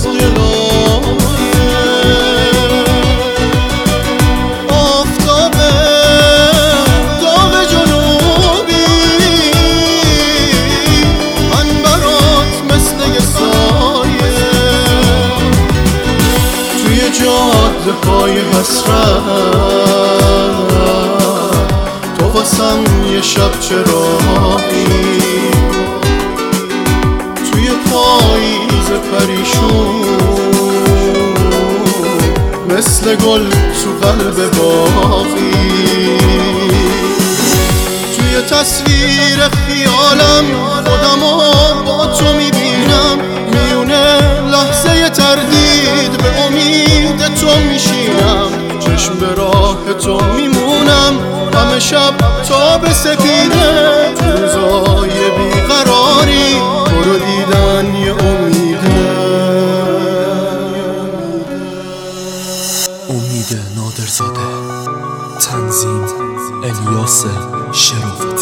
آفتاب داغ جنوبی من برات مثل یه سایه توی جاده های حسرت تو واسم یه شب چراغی توی پاییز پریشون مثل گل تو قلب باغی توی تصویر خیالم خودمو با تو میبینم میونه لحظه تردید به امید تو میشینم چشم به راه تو میمونم همه شب تا به سپیده روزای بیقراری تو رو دیدن یه امیده امید نادرزاده تنظیم الیاس شرافتی